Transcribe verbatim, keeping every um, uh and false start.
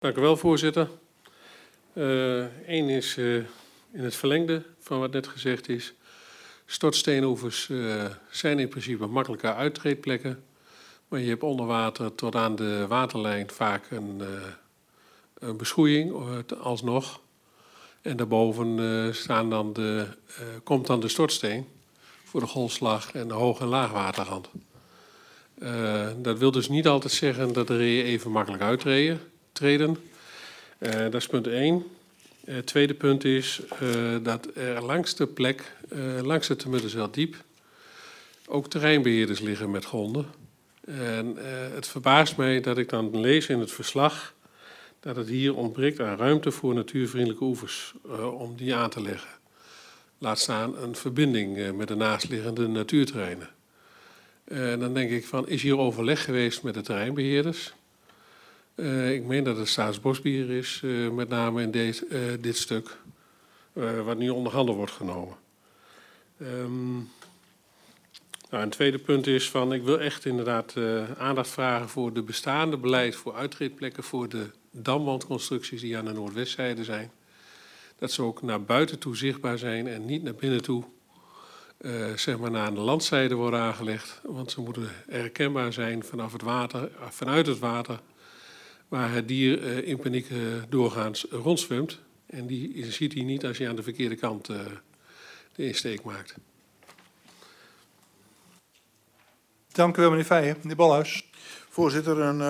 Dank u wel, voorzitter. Eén uh, is uh, in het verlengde van wat net gezegd is. Stortsteenoevers uh, zijn in principe makkelijke uittreedplekken. Maar je hebt onder water tot aan de waterlijn vaak een, uh, een beschoeiing uh, alsnog. En daarboven uh, staan dan de, uh, komt dan de stortsteen voor de golfslag en de hoog- en laagwaterrand. Uh, dat wil dus niet altijd zeggen dat de reeën even makkelijk uittreden. Uh, dat is punt één. Het uh, tweede punt is uh, dat er langs de plek, uh, langs het Temuttersweldiep, ook terreinbeheerders liggen met gronden. En uh, het verbaast mij dat ik dan lees in het verslag dat het hier ontbreekt aan ruimte voor natuurvriendelijke oevers uh, om die aan te leggen. Laat staan een verbinding uh, met de naastliggende natuurterreinen. En uh, dan denk ik van, is hier overleg geweest met de terreinbeheerders? Uh, ik meen dat het Staatsbosbeheer is, uh, met name in dit, uh, dit stuk, uh, wat nu onder handen wordt genomen. Um, nou, een tweede punt is van, ik wil echt inderdaad uh, aandacht vragen voor de bestaande beleid voor uittreedplekken voor de damwandconstructies die aan de noordwestzijde zijn. Dat ze ook naar buiten toe zichtbaar zijn en niet naar binnen toe, uh, zeg maar naar de landzijde worden aangelegd. Want ze moeten herkenbaar zijn vanaf het water, vanuit het water, waar het dier uh, in paniek uh, doorgaans rondzwemt. En die je ziet hij niet als je aan de verkeerde kant uh, de insteek maakt. Dank u wel, meneer Feijen. Meneer Balhuis. Voorzitter, een